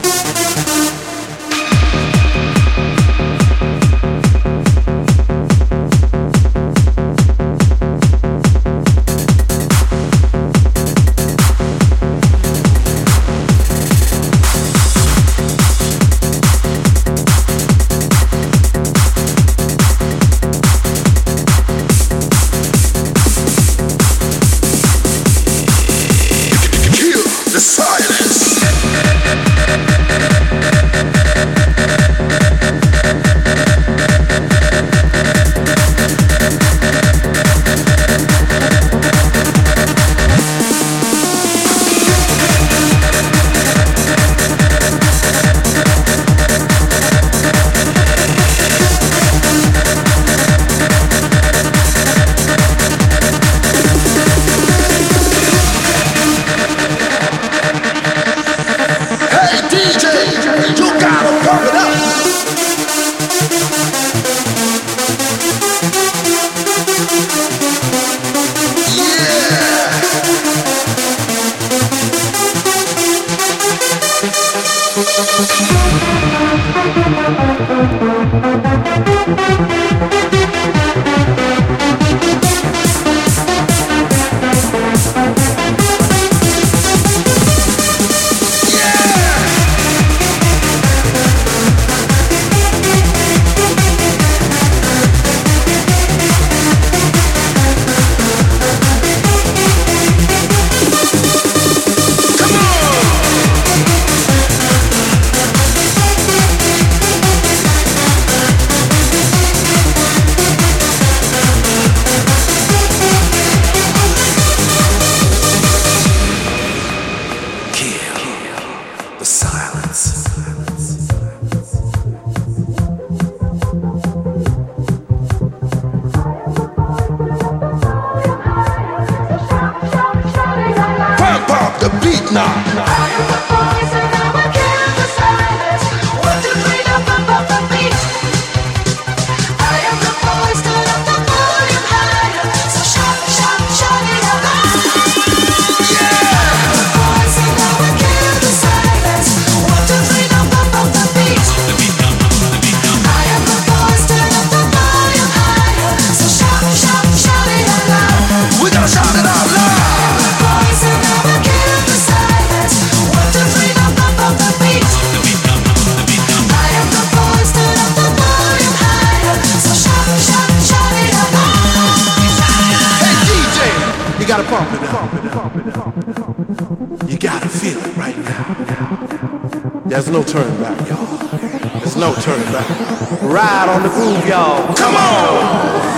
There's no turning back, y'all. There's no turning back. Ride on the groove, y'all. Come on!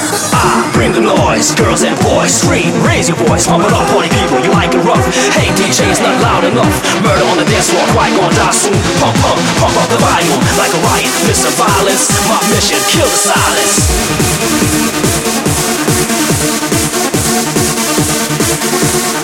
Bring the noise, girls and boys, scream, raise your voice, pump it up, party people, you like it rough. Hey DJ, it's not loud enough. Murder on the dance floor, quite gonna die soon. Pump up the volume, like a riot, Mr. Violence. My mission, kill the silence.